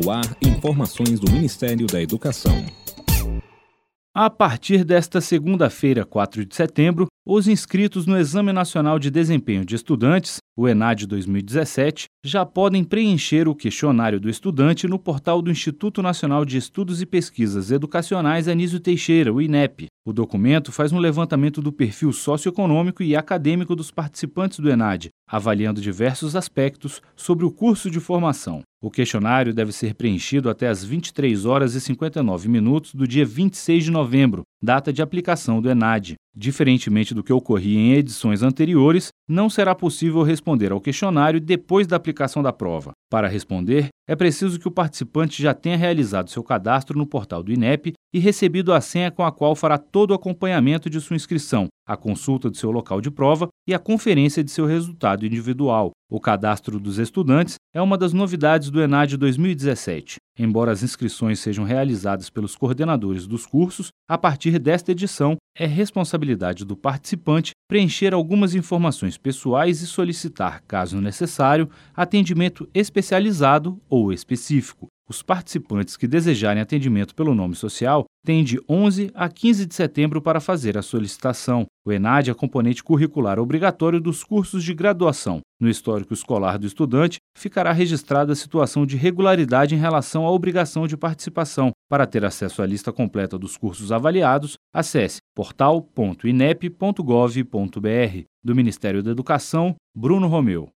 No ar, informações do Ministério da Educação. A partir desta segunda-feira, 4 de setembro, os inscritos no Exame Nacional de Desempenho de Estudantes, o ENAD 2017, já podem preencher o questionário do estudante no portal do Instituto Nacional de Estudos e Pesquisas Educacionais Anísio Teixeira, o INEP. O documento faz um levantamento do perfil socioeconômico e acadêmico dos participantes do ENAD, avaliando diversos aspectos sobre o curso de formação. O questionário deve ser preenchido até às 23 horas e 59 minutos do dia 26 de novembro, data de aplicação do ENAD. Diferentemente do que ocorria em edições anteriores, não será possível responder ao questionário depois da aplicação da prova. Para responder, é preciso que o participante já tenha realizado seu cadastro no portal do INEP e recebido a senha com a qual fará todo o acompanhamento de sua inscrição, a consulta de seu local de prova e a conferência de seu resultado individual. O cadastro dos estudantes é uma das novidades do ENAD 2017. Embora as inscrições sejam realizadas pelos coordenadores dos cursos, a partir desta edição é responsabilidade do participante preencher algumas informações pessoais e solicitar, caso necessário, atendimento especializado ou específico. Os participantes que desejarem atendimento pelo nome social têm de 11 a 15 de setembro para fazer a solicitação. O ENAD é componente curricular obrigatório dos cursos de graduação. No histórico escolar do estudante, ficará registrada a situação de regularidade em relação à obrigação de participação. Para ter acesso à lista completa dos cursos avaliados, acesse portal.inep.gov.br. Do Ministério da Educação, Bruno Romeu.